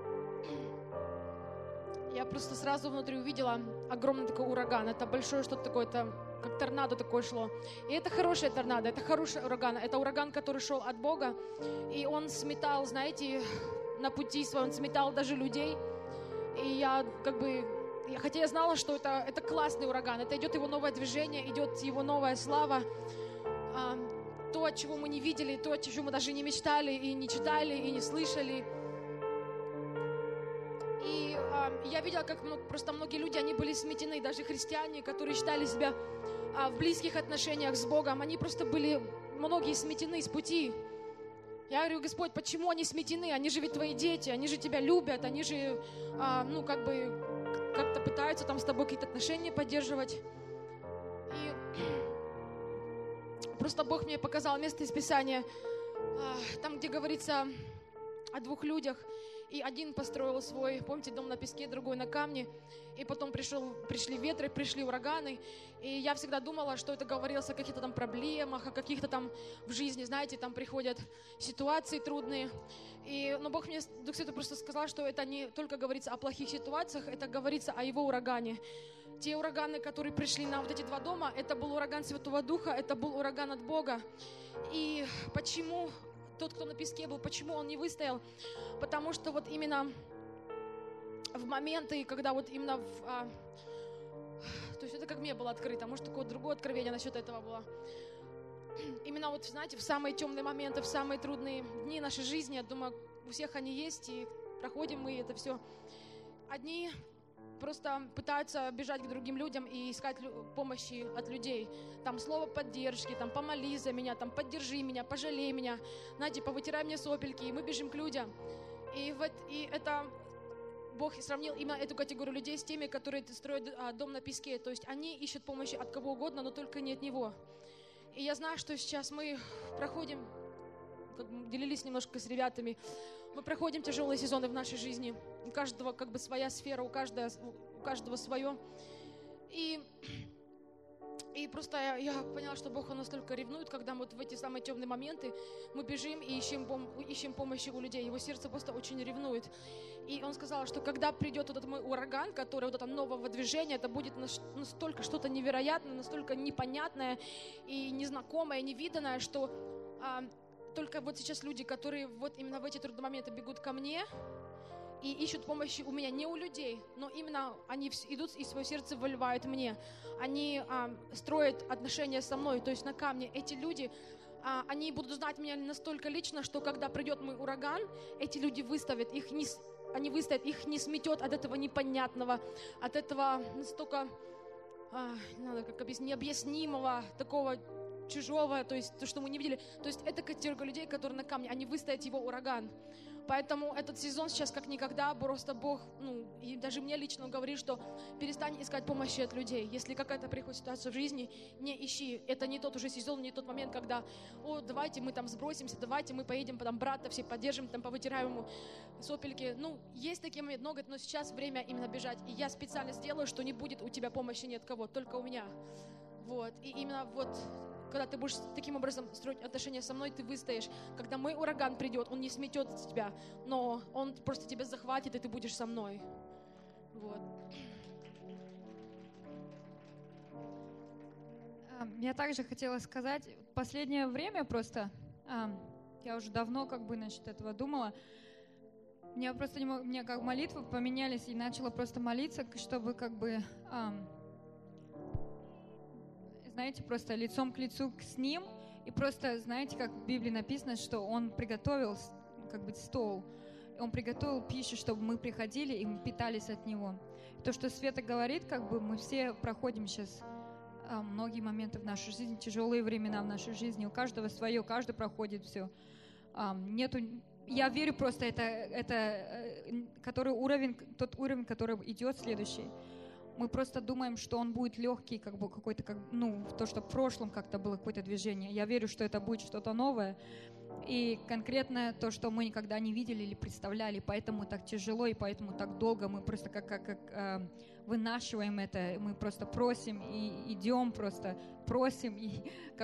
я просто сразу внутри увидела огромный такой ураган. Это большое что-то такое, это как торнадо такое шло. И это хорошая торнадо, это хороший ураган. Это ураган, который шел от Бога. И он сметал, знаете, на пути своем, он сметал даже людей. И я хотя я знала, что это классный ураган. Это идет его новое движение, идет его новая слава. То, от чего мы не видели, то, о чем мы даже не мечтали, и не читали, и не слышали. И я видела, как просто многие люди, они были сметены, даже христиане, которые считали себя в близких отношениях с Богом, они просто были, многие сметены с пути. Я говорю: Господь, почему они сметены? Они же ведь твои дети, они же тебя любят, они же, как-то пытаются там с тобой какие-то отношения поддерживать. Просто Бог мне показал место из Писания, там, где говорится о двух людях, и один построил свой, помните, дом на песке, другой на камне, и потом пришли ветры, пришли ураганы, и я всегда думала, что это говорилось о каких-то там проблемах, о каких-то там в жизни, знаете, там приходят ситуации трудные, но Бог мне, Дух Святой просто сказал, что это не только говорится о плохих ситуациях, это говорится о Его урагане. Те ураганы, которые пришли на вот эти два дома, это был ураган Святого Духа, это был ураган от Бога. И почему тот, кто на песке был, почему он не выстоял? Потому что вот именно в моменты, когда вот именно то есть это как мне было открыто, может, такое другое откровение насчет этого было. Именно вот, знаете, в самые темные моменты, в самые трудные дни нашей жизни, я думаю, у всех они есть, и проходим мы это все. Одни просто пытаются бежать к другим людям и искать помощи от людей. Там слово поддержки, там помолись за меня, там поддержи меня, пожалей меня, знаете, повытирай мне сопельки, и мы бежим к людям. И это Бог сравнил именно эту категорию людей с теми, которые строят дом на песке. То есть они ищут помощи от кого угодно, но только не от Него. И я знаю, что сейчас мы проходим, как мы делились немножко с ребятами, мы проходим тяжелые сезоны в нашей жизни. У каждого как бы своя сфера, у каждого свое. И просто я поняла, что Бог, Он настолько ревнует, когда мы вот в эти самые темные моменты мы бежим и ищем помощи у людей. Его сердце просто очень ревнует. И Он сказал, что когда придет этот мой ураган, который вот это новое движение, это будет настолько что-то невероятное, настолько непонятное и незнакомое, невиданное, что только вот сейчас люди, которые вот именно в эти трудные моменты бегут ко мне и ищут помощи у меня, не у людей, но именно они идут и свое сердце выливают мне. Они строят отношения со мной, то есть на камне. Эти люди, они будут знать меня настолько лично, что когда придет мой ураган, эти люди выставят, их не сметет от этого непонятного, от этого настолько, не знаю, как объяснить, необъяснимого, такого чужого, то есть то, что мы не видели. То есть это категория людей, которые на камне, они выстоят его ураган. Поэтому этот сезон сейчас как никогда просто Бог, и даже мне лично говорит, что перестань искать помощи от людей. Если какая-то приходит ситуация в жизни, не ищи. Это не тот уже сезон, не тот момент, когда, давайте мы там сбросимся, давайте мы поедем, потом брата все поддержим, там повытираем ему сопельки. Есть такие моменты много, но сейчас время именно бежать. И я специально сделаю, что не будет у тебя помощи ни от кого, только у меня. Вот. И именно вот когда ты будешь таким образом строить отношения со мной, ты выстоишь. Когда мой ураган придет, он не сметет тебя, но он просто тебя захватит, и ты будешь со мной. Вот. Я также хотела сказать, в последнее время просто, я уже давно насчет этого думала, у меня как молитвы поменялись, и начала просто молиться, чтобы знаете, просто лицом к лицу с Ним. И просто, знаете, как в Библии написано, что Он приготовил стол. Он приготовил пищу, чтобы мы приходили и мы питались от Него. То, что Света говорит, мы все проходим сейчас многие моменты в нашей жизни, тяжелые времена в нашей жизни. У каждого свое, каждый проходит все. Я верю просто, тот уровень, который идет следующий. Мы просто думаем, что он будет легкий, то, что в прошлом как-то было какое-то движение. Я верю, что это будет что-то новое. И конкретно то, что мы никогда не видели или представляли, поэтому так тяжело и поэтому так долго. Мы просто вынашиваем это, мы просто просим и идем, просто просим и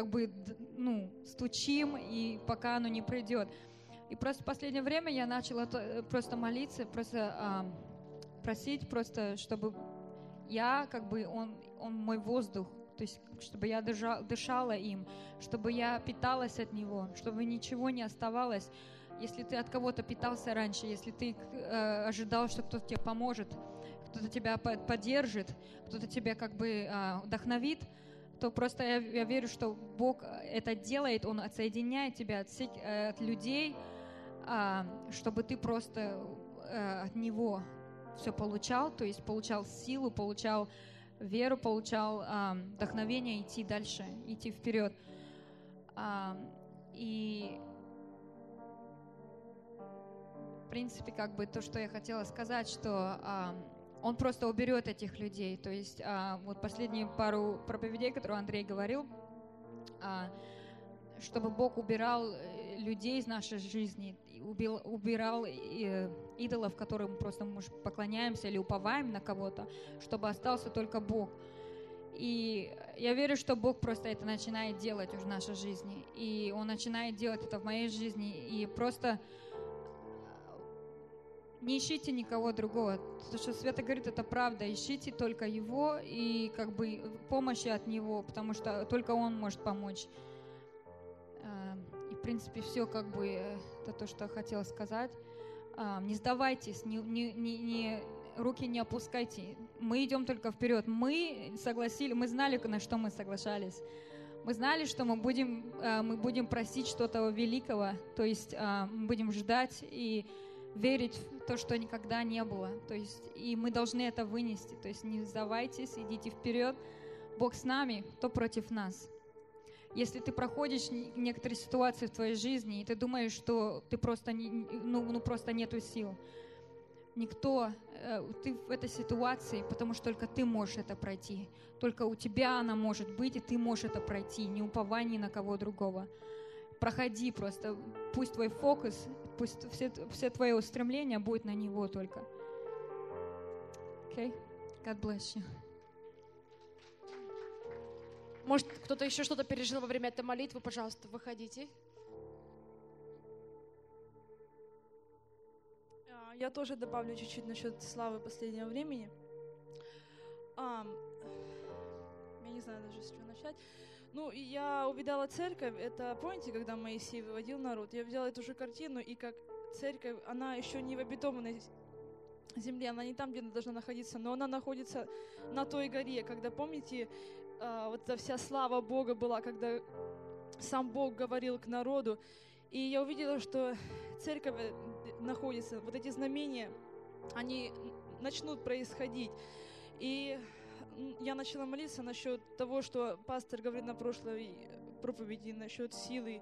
стучим, и пока оно не придет. И просто в последнее время я начала просто молиться, просто просить, просто чтобы он мой воздух, то есть чтобы я дышала им, чтобы я питалась от него, чтобы ничего не оставалось. Если ты от кого-то питался раньше, если ты ожидал, что кто-то тебе поможет, кто-то тебя поддержит, кто-то тебя вдохновит, то просто я верю, что Бог это делает, Он отсоединяет тебя от людей, чтобы ты просто от Него все получал, то есть получал силу, получал веру, получал вдохновение идти дальше, идти вперед. И в принципе, то, что я хотела сказать, что Он просто уберет этих людей. То есть вот последние пару проповедей, которые Андрей говорил, чтобы Бог убирал людей из нашей жизни, убирал идолов, которым просто мы поклоняемся или уповаем на кого-то, чтобы остался только Бог. И я верю, что Бог просто это начинает делать уже в нашей жизни. И Он начинает делать это в моей жизни. И просто не ищите никого другого. То, что Света говорит, это правда. Ищите только Его и помощи от Него, потому что только Он может помочь. И, в принципе, все это то, что я хотела сказать. Не сдавайтесь, не руки не опускайте. Мы идем только вперед. Мы знали, на что мы соглашались. Мы знали, что мы будем просить что-то великого, то есть мы будем ждать и верить в то, что никогда не было. То есть и мы должны это вынести. То есть не сдавайтесь, идите вперед. Бог с нами, кто против нас. Если ты проходишь некоторые ситуации в твоей жизни, и ты думаешь, что ты просто просто нету сил, ты в этой ситуации, потому что только ты можешь это пройти. Только у тебя она может быть, и ты можешь это пройти, не уповай ни на кого другого. Проходи просто, пусть твой фокус, пусть все твои устремления будут на Него только. Okay? God bless you. Может, кто-то еще что-то пережил во время этой молитвы, пожалуйста, выходите. Я тоже добавлю чуть-чуть насчет славы последнего времени. Я не знаю даже, с чего начать. Я увидела церковь, это, помните, когда Моисей выводил народ? Я видела эту же картину, и как церковь, она еще не в обетованной земле, она не там, где она должна находиться, но она находится на той горе, когда, помните, вот эта вся слава Бога была, когда сам Бог говорил к народу. И я увидела, что церковь находится, вот эти знамения, они начнут происходить. И я начала молиться насчет того, что пастор говорит на прошлой проповеди, насчет силы,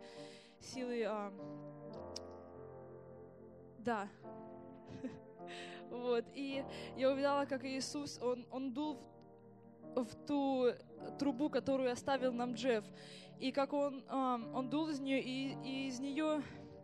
да. Вот, и я увидела, как Иисус, он дул в ту трубу, которую оставил нам Джефф, и как он дул из нее, и из нее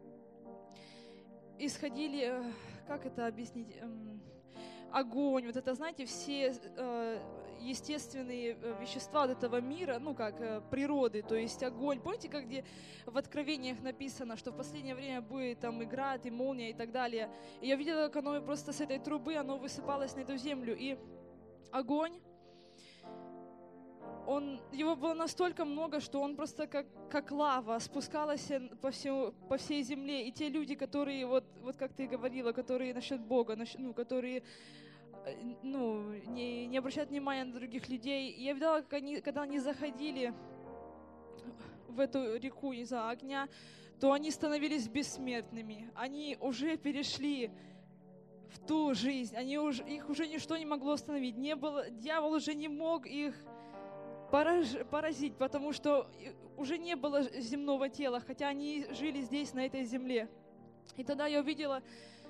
исходили, как это объяснить, огонь, вот это, знаете, все естественные вещества от этого мира, природы, то есть огонь. Помните, как где в Откровениях написано, что в последнее время будет там и град, и молния, и так далее. И я видела, как оно просто с этой трубы, оно высыпалось на эту землю, и огонь, его было настолько много, что он просто как лава спускалась по всей земле. И те люди, которые, вот как ты говорила, которые насчет Бога, которые не обращают внимания на других людей. Я видела, когда они заходили в эту реку из-за огня, то они становились бессмертными. Они уже перешли в ту жизнь. Их уже ничто не могло остановить. Дьявол уже не мог их поразить, потому что уже не было земного тела, хотя они жили здесь, на этой земле. И тогда я увидела,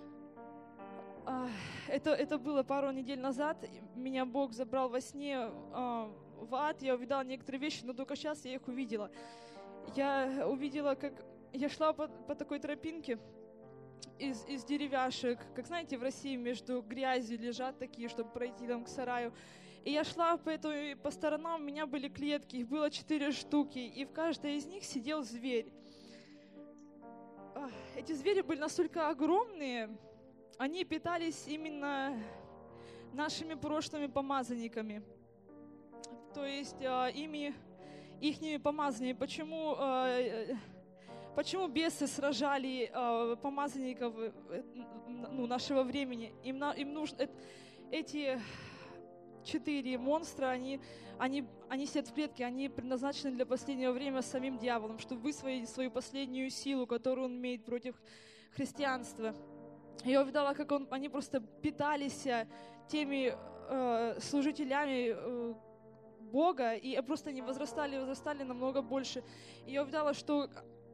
это было пару недель назад, меня Бог забрал во сне в ад, я увидела некоторые вещи, но только сейчас я их увидела. Я увидела, как я шла по такой тропинке из деревяшек, как знаете, в России между грязью лежат такие, чтобы пройти там к сараю. И я шла по сторонам, у меня были клетки, их было 4 штуки, и в каждой из них сидел зверь. Эти звери были настолько огромные, они питались именно нашими прошлыми помазанниками. То есть ихними помазанниками. Почему бесы сражали помазанников нашего времени? Им нужно эти 4 монстра, они сидят в клетке, они предназначены для последнего времени самим дьяволом, чтобы высвоить свою последнюю силу, которую он имеет против христианства. Я увидела, как они просто питались теми служителями Бога, и просто они возрастали намного больше. И я увидела, что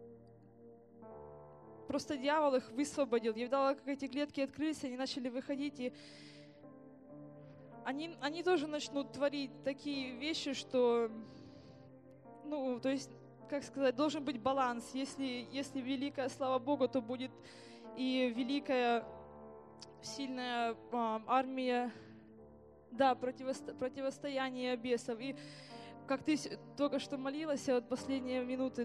просто дьявол их высвободил. Я видела, как эти клетки открылись, они начали выходить, и они тоже начнут творить такие вещи, что, то есть, как сказать, должен быть баланс. Если великая слава Богу, то будет и великая, сильная армия, противостояние бесов. И как ты только что молилась, последние минуты,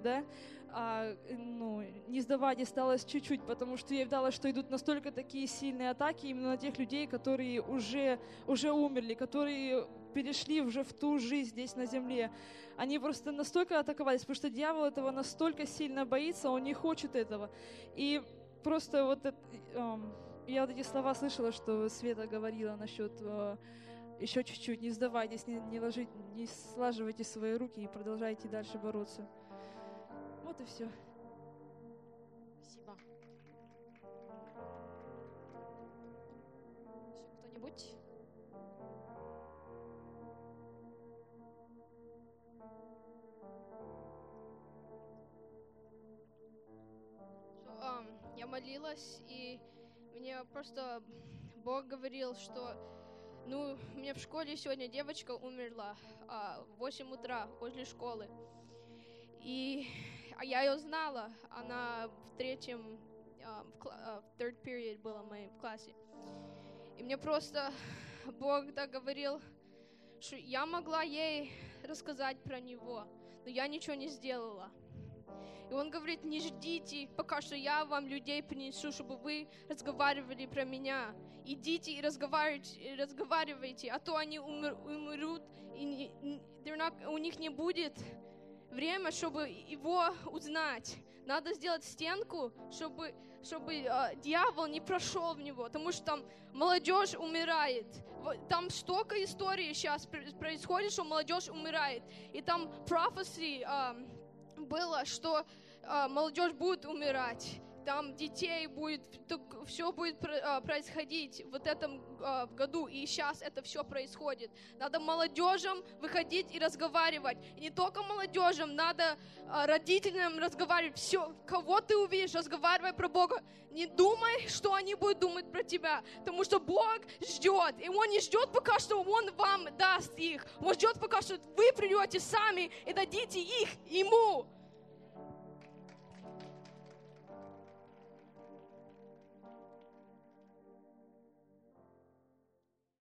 не сдавать осталось чуть-чуть, потому что я видела, что идут настолько такие сильные атаки именно на тех людей, которые уже умерли, которые перешли уже в ту жизнь здесь на земле. Они просто настолько атаковались, потому что дьявол этого настолько сильно боится, он не хочет этого. И просто Я вот эти слова слышала, что Света говорила насчет еще чуть-чуть, не сдавайтесь, не слаживайте свои руки и продолжайте дальше бороться. Вот и все. Спасибо. Еще кто-нибудь? Я молилась, и мне просто Бог говорил, что, у меня в школе сегодня девочка умерла в 8 утра возле школы. И я ее знала, она в третьем, third period была в моем классе. И мне просто Бог так говорил, что я могла ей рассказать про него, но я ничего не сделала. И он говорит, не ждите, пока что я вам людей принесу, чтобы вы разговаривали про меня. Идите и разговаривайте, а то они умрут, и у них не будет время, чтобы его узнать. Надо сделать стенку, чтобы дьявол не прошел в него, потому что там молодежь умирает. Там столько историй сейчас происходит, что молодежь умирает. И там prophecy было, что молодежь будет умирать, там детей будет, все будет происходить в этом году, и сейчас это все происходит. Надо молодежам выходить и разговаривать. И не только молодежам, надо родителям разговаривать. Все, кого ты увидишь, разговаривай про Бога. Не думай, что они будут думать про тебя, потому что Бог ждет, и Он не ждет пока, что Он вам даст их. Он ждет пока, что вы придете сами и дадите их Ему.